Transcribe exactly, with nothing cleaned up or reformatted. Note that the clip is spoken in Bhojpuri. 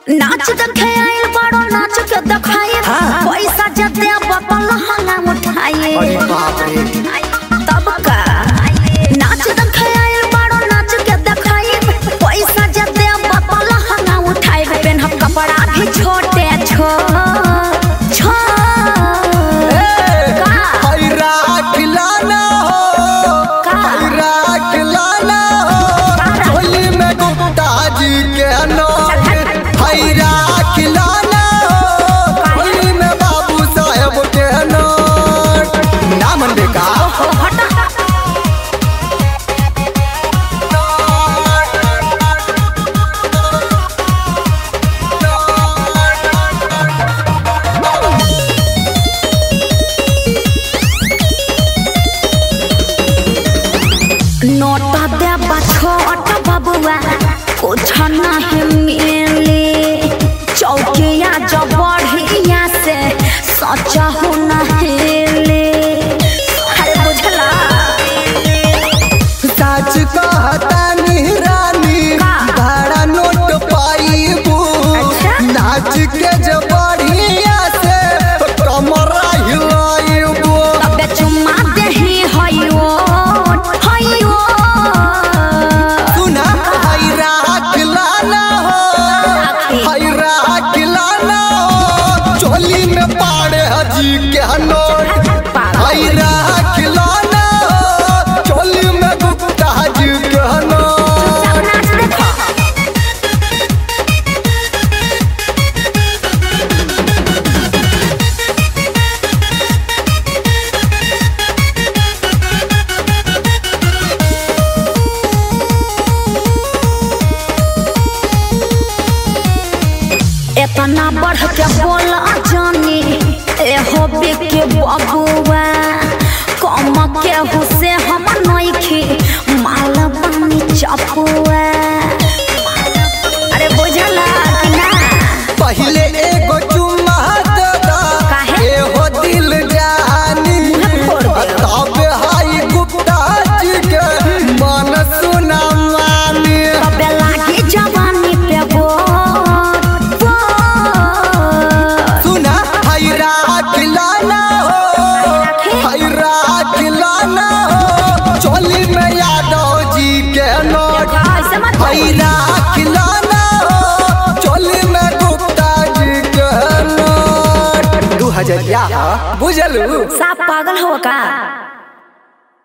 नाच देखे आइल बड़ो नाच के देखाए पैसा जदे बतल हंगा उठाए अरे बाप रे तब का नाच देखे आइल बड़ो नाच के देखाए पैसा जदे बतल हंगा उठाए पेन हम कपड़ा भी छोटे छो छो का हैरा खिलाना हो हैरा खिलाना हो झोली में गुप्ता जी के नोट हैरा खिलाना हो झोली में बाबू साहब के नोट ना मन बेका नोटा दे छोट बबुआ कुछ नहीं मिले चौकिया जब बढ़िया से सचा हो नहेले अरे बुझला सच कहता नी रानी भाड़ा नोट पाईबू नाच के जब बढ़िया से कमरा हिलाईबू तबे चुम्मा देही हयो हयो सुना हैरा खिलाना हो हैरा खिलाना हो चोली में पाड़े हजी के नोट हैरा खिलाना हो चोली में गुप्ता जी के नोट नाच देखो इतना बढ़ के बोला जानी एहो बिके बबुआ कम के हुसे हम नइखे माल पानी चपुआ अरे बुझला कि ना पहले एगो चुम्मा दे दा काहे? एहो दिल जानी तब हाई गुप्ता जी के मन सुना मानी तबे लागी जवानी पे बोर बोर सुना हैरा खिलाना हो हैरा खिलाना हो चोली में यादव जी के नोट ऐसे मत बोल। हैरा खिलाना हो चोली में गुप्ता जी के नोट दू हजरिया बुझलू साफ पागल हो का।